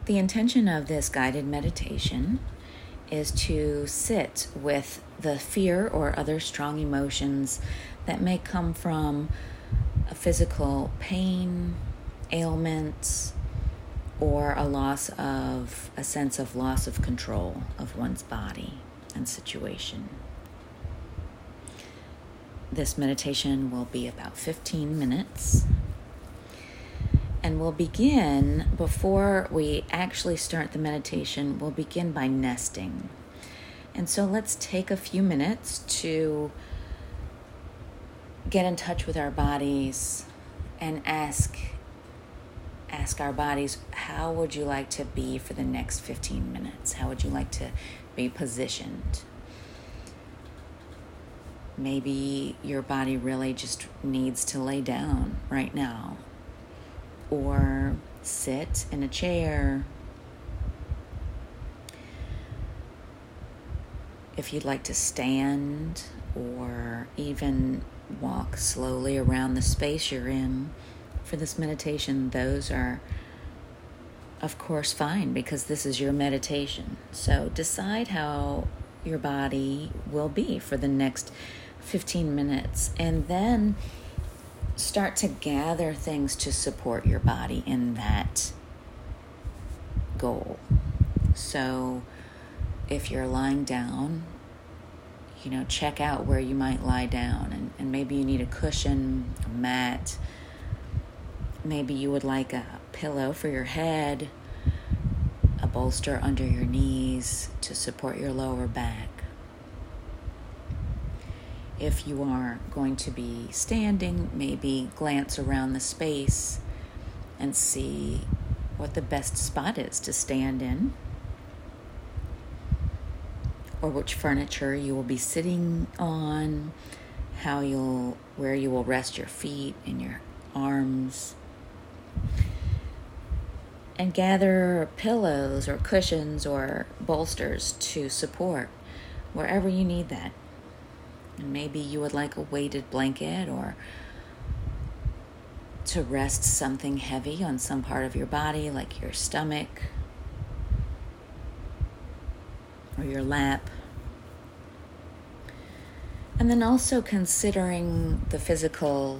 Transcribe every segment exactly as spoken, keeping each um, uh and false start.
The intention of this guided meditation is to sit with the fear or other strong emotions that may come from a physical pain, ailments, or a loss of a sense of loss of control of one's body and situation. This meditation will be about fifteen minutes. And we'll begin, before we actually start the meditation, we'll begin by nesting. And so let's take a few minutes to get in touch with our bodies and ask, ask our bodies, how would you like to be for the next fifteen minutes? How would you like to be positioned? Maybe your body really just needs to lay down right now, or sit in a chair. If you'd like to stand or even walk slowly around the space you're in for this meditation, those are, of course, fine, because this is your meditation. So decide how your body will be for the next fifteen minutes, and then start to gather things to support your body in that goal. So if you're lying down, you know, check out where you might lie down, and, and maybe you need a cushion, a mat. Maybe you would like a pillow for your head, a bolster under your knees to support your lower back. If you are going to be standing, maybe glance around the space and see what the best spot is to stand in, or which furniture you will be sitting on, how you'll, where you will rest your feet and your arms. And gather pillows or cushions or bolsters to support wherever you need that. And maybe you would like a weighted blanket, or to rest something heavy on some part of your body, like your stomach or your lap. And then also considering the physical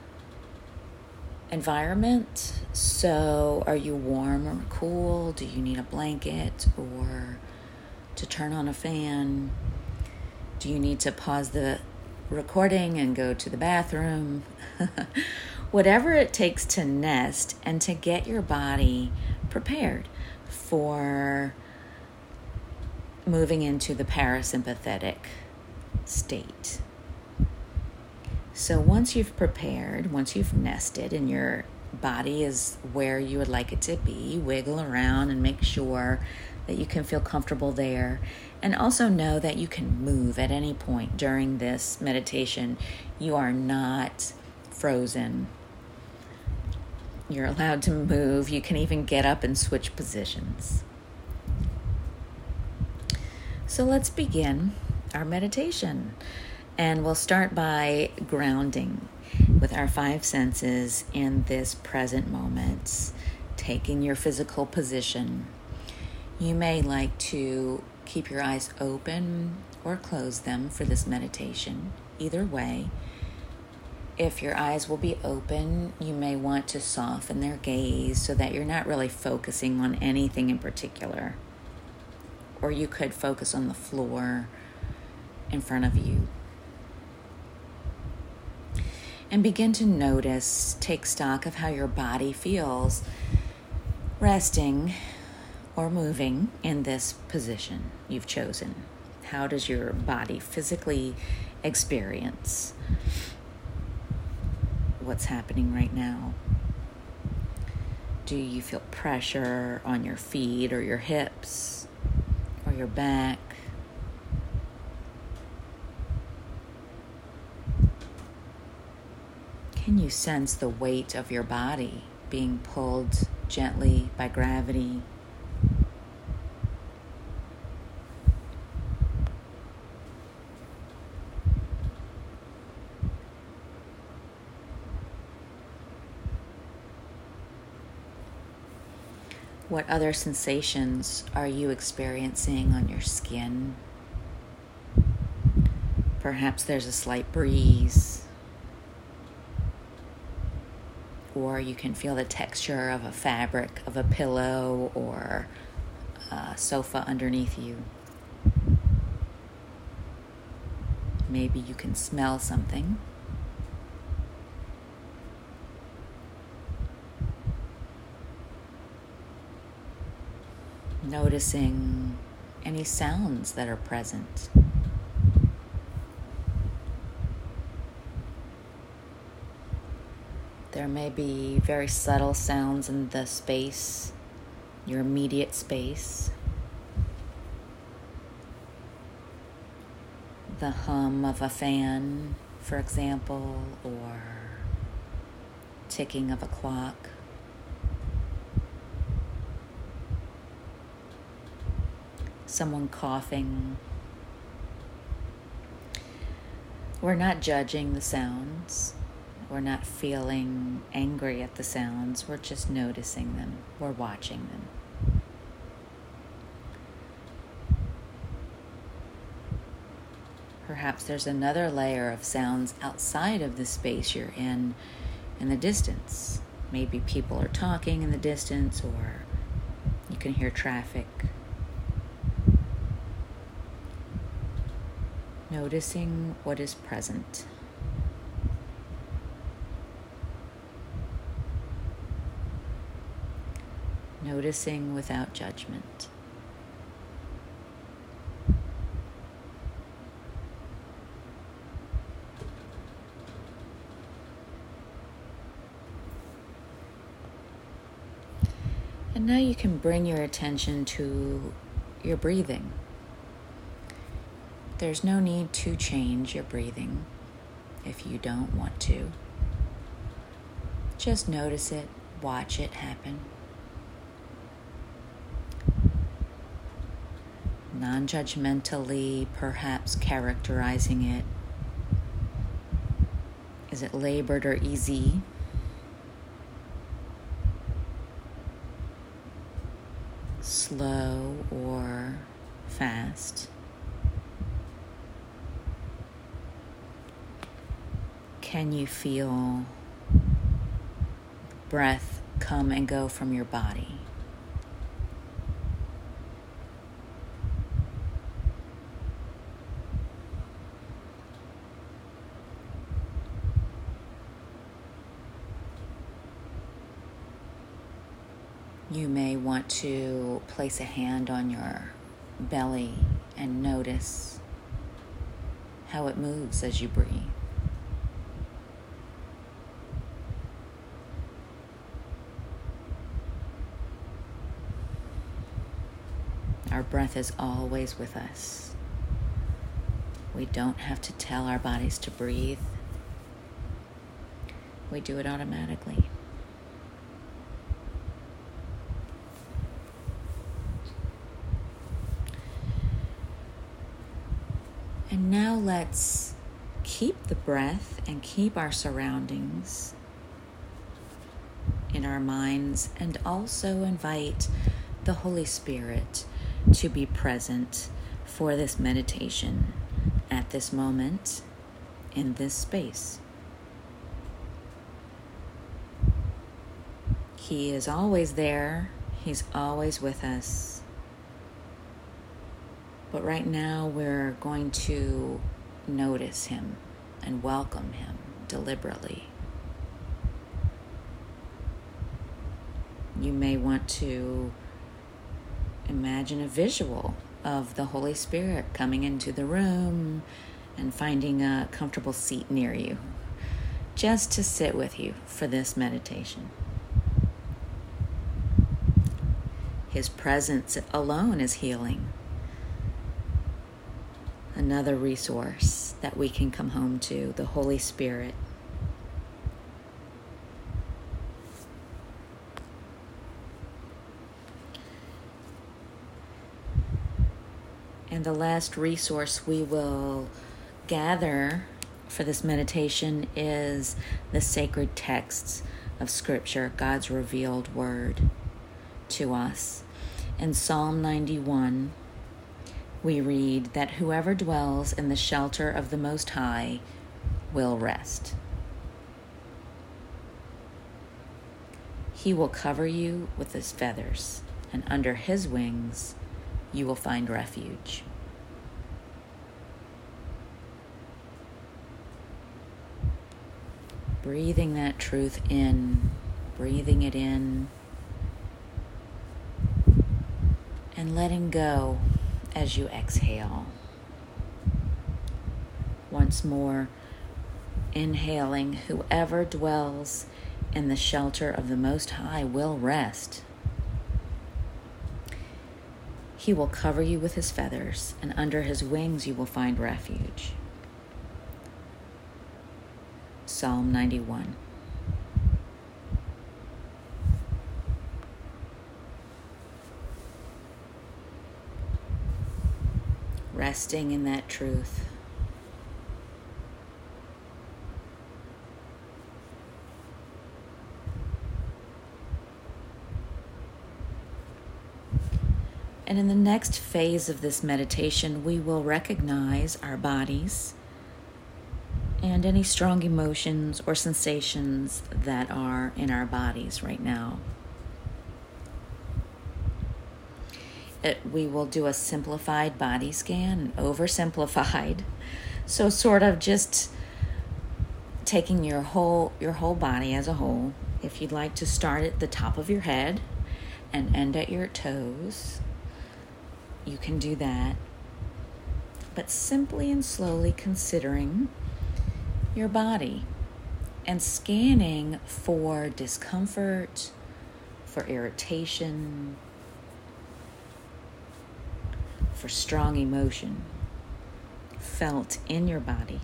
environment. So are you warm or cool? Do you need a blanket or to turn on a fan? Do you need to pause the recording and go to the bathroom? Whatever it takes to nest and to get your body prepared for moving into the parasympathetic state. So once you've prepared, once you've nested and your body is where you would like it to be, wiggle around and make sure that you can feel comfortable there. And also know that you can move at any point during this meditation. You are not frozen. You're allowed to move. You can even get up and switch positions. So let's begin our meditation. And we'll start by grounding with our five senses in this present moment, taking your physical position. You may like to keep your eyes open or close them for this meditation. Either way, if your eyes will be open, you may want to soften their gaze so that you're not really focusing on anything in particular. Or you could focus on the floor in front of you. And begin to notice, take stock of how your body feels resting or moving in this position you've chosen. How does your body physically experience what's happening right now? Do you feel pressure on your feet or your hips or your back? Can you sense the weight of your body being pulled gently by gravity? What other sensations are you experiencing on your skin? Perhaps there's a slight breeze, or you can feel the texture of a fabric, of a pillow, or a sofa underneath you. Maybe you can smell something. Noticing any sounds that are present. There may be very subtle sounds in the space, your immediate space. The hum of a fan, for example, or ticking of a clock. Someone coughing. We're not judging the sounds. We're not feeling angry at the sounds. We're just noticing them. We're watching them. Perhaps there's another layer of sounds outside of the space you're in, in the distance. Maybe people are talking in the distance, or you can hear traffic. Noticing what is present. Noticing without judgment. And now you can bring your attention to your breathing. There's no need to change your breathing if you don't want to. Just notice it, watch it happen. Non-judgmentally, perhaps characterizing it. Is it labored or easy? Slow or fast? Can you feel breath come and go from your body? You may want to place a hand on your belly and notice how it moves as you breathe. Our breath is always with us. We don't have to tell our bodies to breathe. We do it automatically. And now let's keep the breath and keep our surroundings in our minds, and also invite the Holy Spirit to be present for this meditation at this moment in this space. He is always there. He's always with us. But right now we're going to notice him and welcome him deliberately. You may want to imagine a visual of the Holy Spirit coming into the room and finding a comfortable seat near you, just to sit with you for this meditation. His presence alone is healing. Another resource that we can come home to, the Holy Spirit. And the last resource we will gather for this meditation is the sacred texts of Scripture, God's revealed word. to us. In Psalm ninety-one, we read that whoever dwells in the shelter of the Most High will rest. He will cover you with his feathers, and under his wings you will find refuge. Breathing that truth in, breathing it in, and letting go as you exhale. Once more, inhaling, whoever dwells in the shelter of the Most High will rest. He will cover you with his feathers, and under his wings you will find refuge. Psalm ninety-one. Resting in that truth. And in the next phase of this meditation, we will recognize our bodies and any strong emotions or sensations that are in our bodies right now. It, we will do a simplified body scan, an oversimplified. So sort of just taking your whole your whole body as a whole. If you'd like to start at the top of your head and end at your toes, you can do that. But simply and slowly considering your body and scanning for discomfort, for irritation, for strong emotion felt in your body.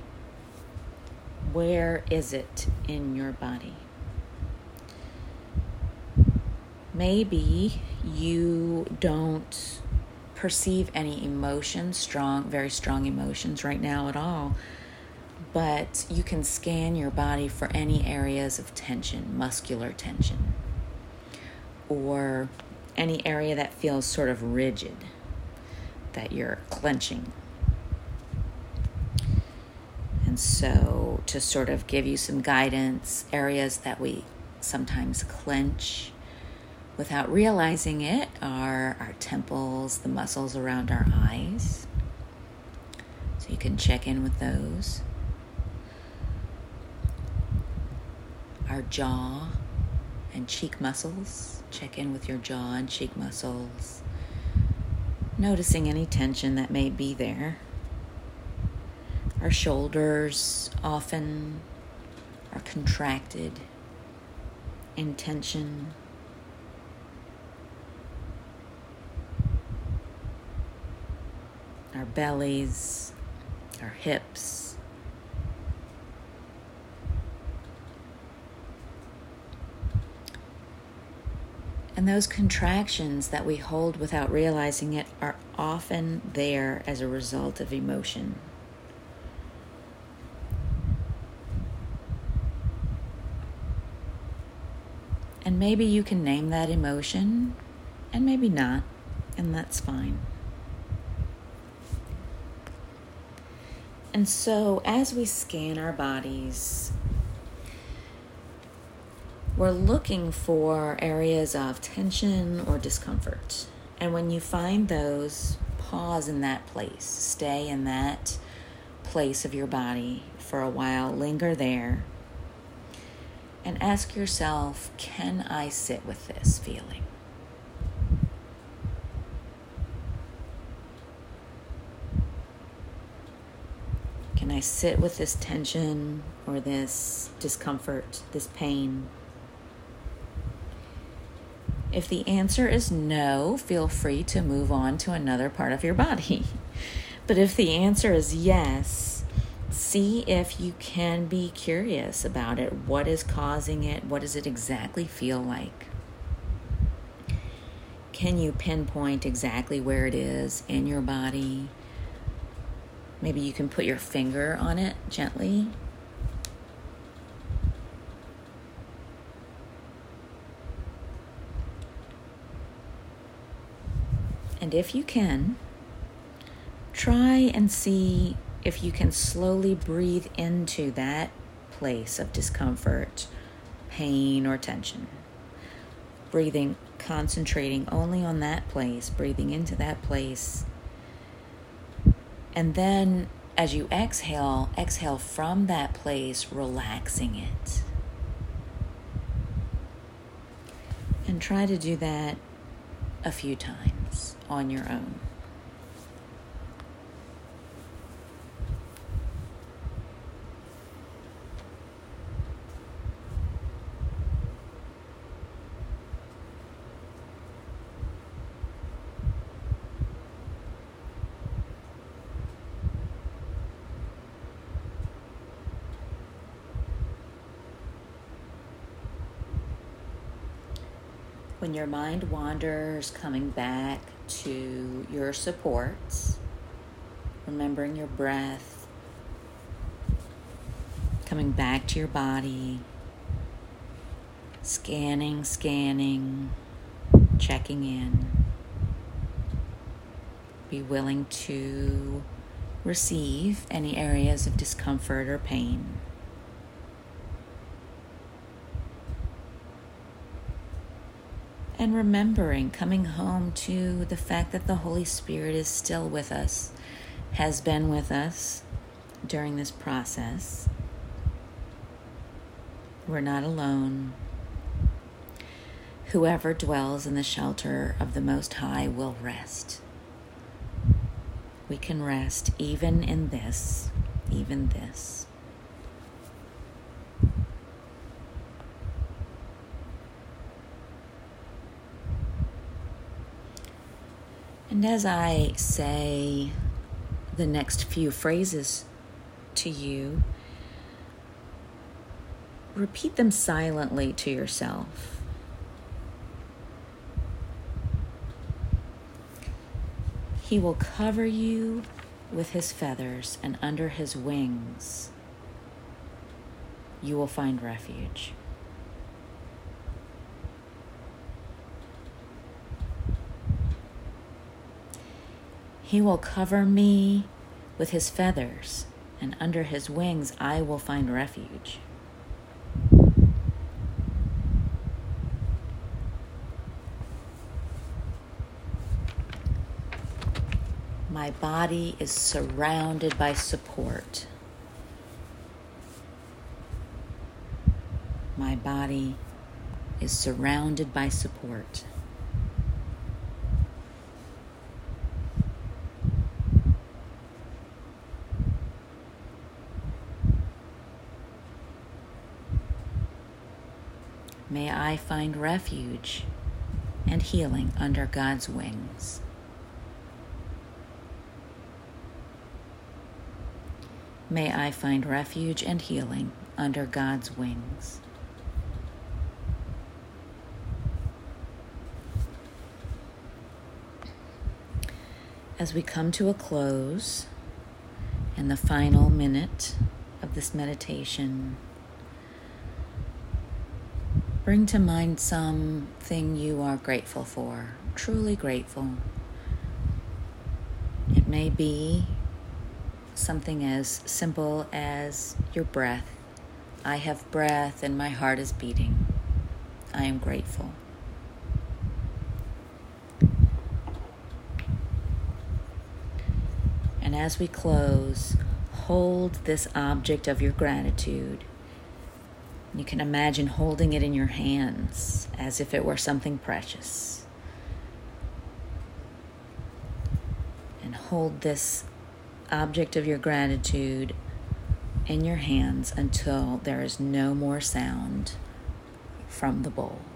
Where is it in your body? Maybe you don't perceive any emotions, strong, very strong emotions right now at all, but you can scan your body for any areas of tension, muscular tension, or any area that feels sort of rigid, that you're clenching. And so to sort of give you some guidance, areas that we sometimes clench without realizing it are our temples, the muscles around our eyes. So you can check in with those. Our jaw and cheek muscles. Check in with your jaw and cheek muscles. Noticing any tension that may be there. Our shoulders often are contracted in tension. Our bellies, our hips. And those contractions that we hold without realizing it are often there as a result of emotion. And maybe you can name that emotion, and maybe not, and that's fine. And so as we scan our bodies, we're looking for areas of tension or discomfort. And when you find those, pause in that place. Stay in that place of your body for a while. Linger there. And ask yourself, can I sit with this feeling? Can I sit with this tension or this discomfort, this pain? If the answer is no, feel free to move on to another part of your body. But if the answer is yes, see if you can be curious about it. What is causing it? What does it exactly feel like? Can you pinpoint exactly where it is in your body? Maybe you can put your finger on it gently. And if you can, try and see if you can slowly breathe into that place of discomfort, pain, or tension. Breathing, concentrating only on that place, breathing into that place. And then as you exhale, exhale from that place, relaxing it. And try to do that a few times on your own. When your mind wanders, coming back to your supports, remembering your breath, coming back to your body, scanning, scanning, checking in. Be willing to receive any areas of discomfort or pain. And remembering, coming home to the fact that the Holy Spirit is still with us, has been with us during this process. We're not alone. Whoever dwells in the shelter of the Most High will rest. We can rest even in this, even this. And as I say the next few phrases to you, repeat them silently to yourself. He will cover you with his feathers, and under his wings you will find refuge. He will cover me with his feathers, and under his wings I will find refuge. My body is surrounded by support. My body is surrounded by support. May I find refuge and healing under God's wings. May I find refuge and healing under God's wings. As we come to a close in the final minute of this meditation, bring to mind something you are grateful for, truly grateful. It may be something as simple as your breath. I have breath and my heart is beating. I am grateful. And as we close, hold this object of your gratitude. You can imagine holding it in your hands as if it were something precious. And hold this object of your gratitude in your hands until there is no more sound from the bowl.